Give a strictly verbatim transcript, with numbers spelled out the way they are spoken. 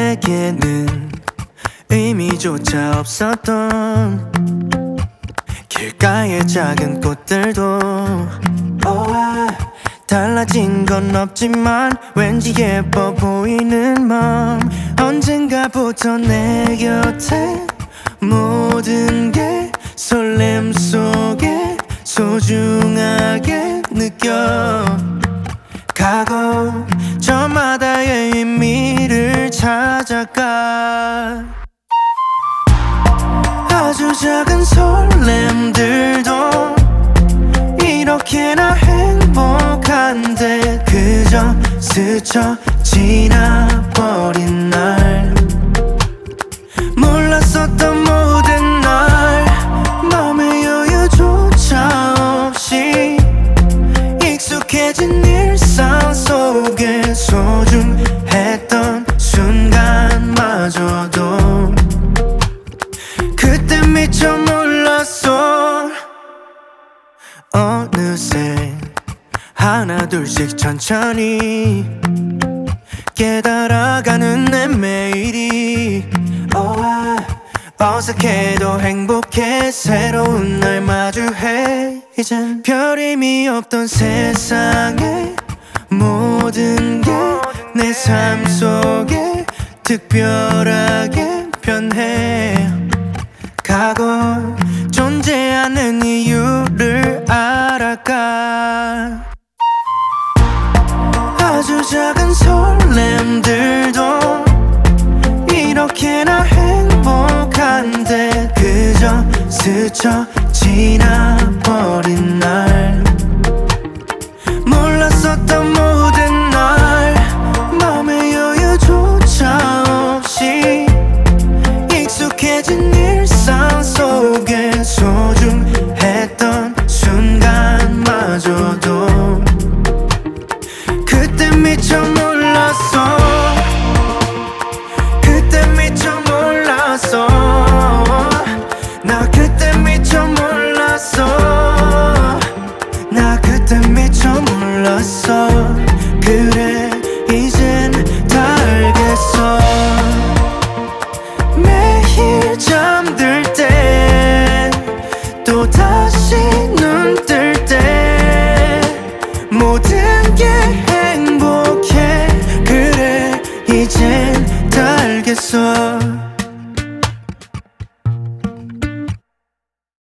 내게는 의미조차 없었던 길가의 작은 꽃들도 oh, 달라진 건 없지만 왠지 예뻐 보이는 맘 언젠가부터 내 곁에 모든 게 설렘 속에 소중하게 느껴 가고 저마다의 의미를 찾아가 아주 작은 설렘들도 이렇게나 행복한데 그저 스쳐 지나버린 날 몰랐었던 모든 날 맘의 여유조차 없이 익숙해진 일상 속에 소중했던 순간마저도 그때 미처 몰랐어 어느새 하나둘씩 천천히 깨달아가는 내 매일이 oh, 어색해도 행복해 새로운 날 마주해 이젠 별의미 없던 세상에 모든 게 내 삶 속에 특별하게 변해 가고 존재하는 이유를 알아가 아주 작은 설렘들도 이렇게나 행복한데 그저 스쳐 지나버린 날 몰랐었던 모든 날 맘의 여유조차 없이 익숙해진 일상 속에 소중했던 순간마저도 그때 미처 몰랐어 그때 미처 몰랐어 나 그때 미처 몰랐어 나 그때 미처 몰랐어 그래 이젠 다 알겠어 매일 잠들 때 또다시